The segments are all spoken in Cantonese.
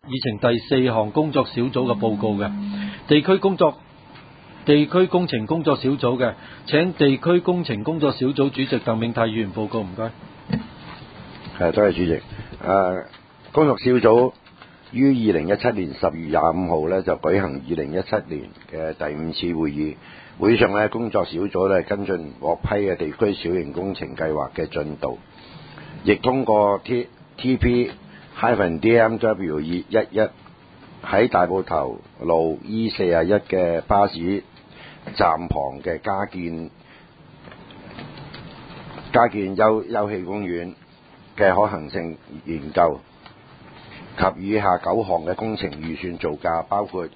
議程第4項工作小組嘅報告嘅，地區工程工作小組嘅，請地區工程工作小組主席鄧銘泰議員報告，唔該。 多謝主席。工作小組於2017年10月25號呢就舉行2017年嘅第5次會議。會上呢，工作小組呢跟進獲批嘅地區小型工程計劃嘅進度，亦通過 TP-DMW211 喺大埔頭路 E41 嘅巴士站旁嘅加建休憩公園嘅可行性研究及以下9項嘅工程預算造價，包括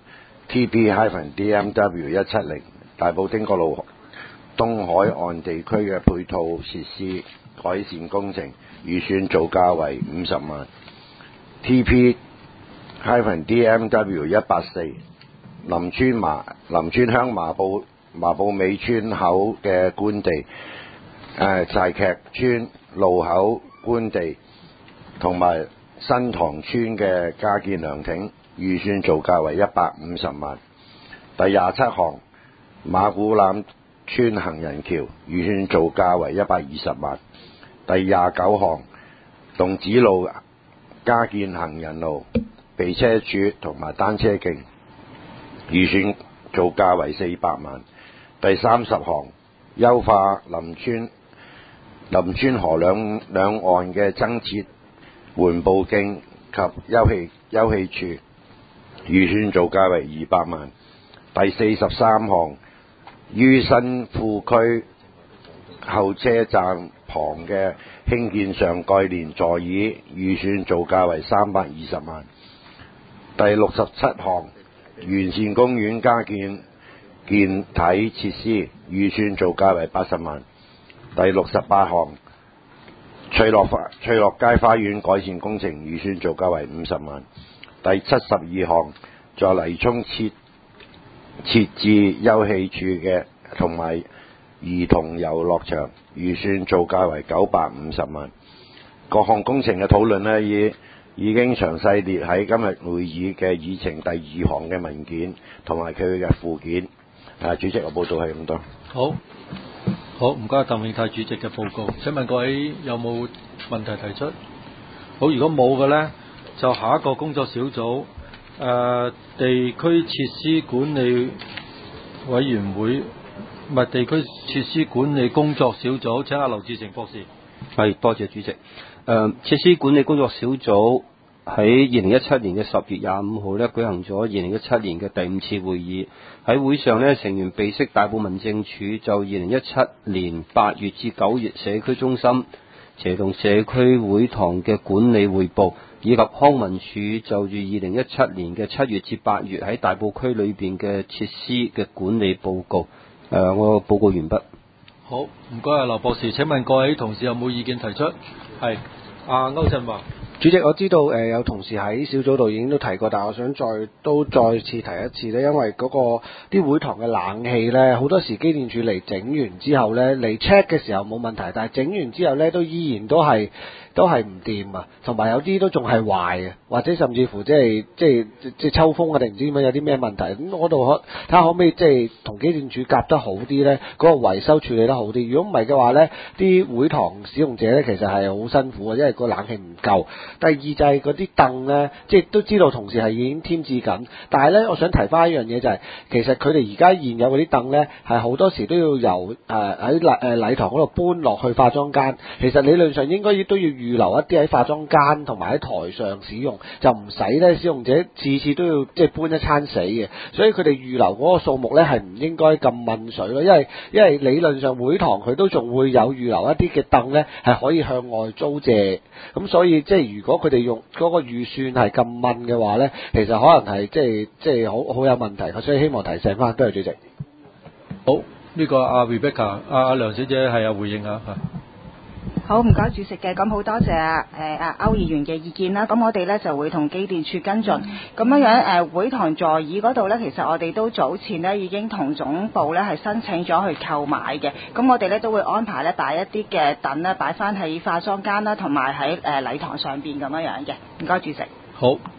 TP-DMW170 大埔汀角路東海岸地區嘅配套設施改善工程，預算造價為50萬。TP-DMW184 林村鄉麻埔尾村口嘅官地、柴劇村路口官地同埋新塘村嘅加建涼亭，預算造價為150萬。第27項馬古欖村行人橋，預算造價為120萬。第29項洞子路加建行人路、避車處同埋單車徑，預算造價為400萬。第30項優化林村河兩岸嘅增設緩步徑及休憩處，預算造價為200萬。第43項於新富區候車站旁嘅興建上蓋連座椅，預算造價為320萬。第67項完善公園加建健體設施，預算造價為80萬。第68項翠樂街花園改善工程，預算造價為50萬。第72項在泥涌設置休憩處嘅同埋兒童遊樂場，預算造價為950萬。各項工程嘅討論呢，已經詳細列喺今日會議嘅議程第2項嘅文件同埋佢嘅附件。主席，我報道係咁多。 好，唔該鄧銘泰主席嘅報告。請問各位有冇問題提出？好，如果冇嘅呢，就下一個工作小組地區設施管理委員會，唔係地區設施管理工作小組，請阿劉志成博士。 係，多謝主席。設施管理工作小組喺2017年嘅10月25號呢舉行咗2017年嘅第5次會議。喺會上呢，成員備悉大埔民政處就2017年8月至9月社區中心、斜洞社區會堂嘅管理匯報，以及康文署就住2017年嘅7月至8月喺大埔區裏邊嘅設施嘅管理報告。我報告完畢。 好，唔該啊，劉博士。請問各位同事有冇意見提出？係，歐振華。 主席，我知道有同事喺小組度已經都提過，但係我想再次提一次咧，因為嗰個啲會堂嘅冷氣咧，好多時機電署嚟整完之後咧，嚟 check 嘅時候冇問題，但係整完之後咧都依然都係唔掂啊，同埋有啲都仲係壞啊，或者甚至乎即係抽風啊定唔知點樣有啲咩問題，咁嗰度睇下可唔可以即係同機電署夾得好啲咧，嗰個維修處理得好啲。如果唔係嘅話咧，啲會堂使用者咧其實係好辛苦啊，因為個冷氣唔夠。第二就係嗰啲凳咧，即係都知道同事係已經添置緊，但係咧我想提翻一樣嘢就係，其實佢哋而家現有嗰啲凳咧係好多時都要由喺禮堂嗰度搬落去化妝間，其實理論上應該都要預留一啲喺化妝間同埋喺台上使用，就唔使咧使用者次次都要即係搬一餐死嘅，所以佢哋預留嗰個數目咧係唔應該咁問水咯，因為理論上會堂佢都仲會有預留一啲嘅凳咧係可以向外租借，咁所以即係如果佢哋用嗰個預算係咁問嘅話咧，其實可能係即係好有問題，所以希望提醒翻，多謝主席。 好，呢個阿 Rebecca 阿梁小姐係回應下。 好，唔該主席嘅，咁好多謝歐議員嘅意見啦。咁我哋呢就會同機電處跟進。咁樣會堂座椅嗰度呢，其實我哋都早前呢已經同總部呢係申請咗去購買嘅。咁我哋呢都會安排呢擺一啲嘅凳呢擺翻喺化妝間啦，同埋喺禮堂上邊咁樣嘅。唔該主席。 好，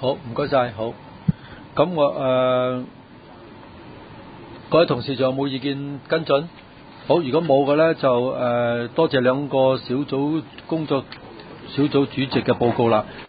好，唔該晒。好，咁我各位同事仲有冇意見跟進？好，如果冇嘅呢，就多謝兩個工作小組主席嘅報告啦。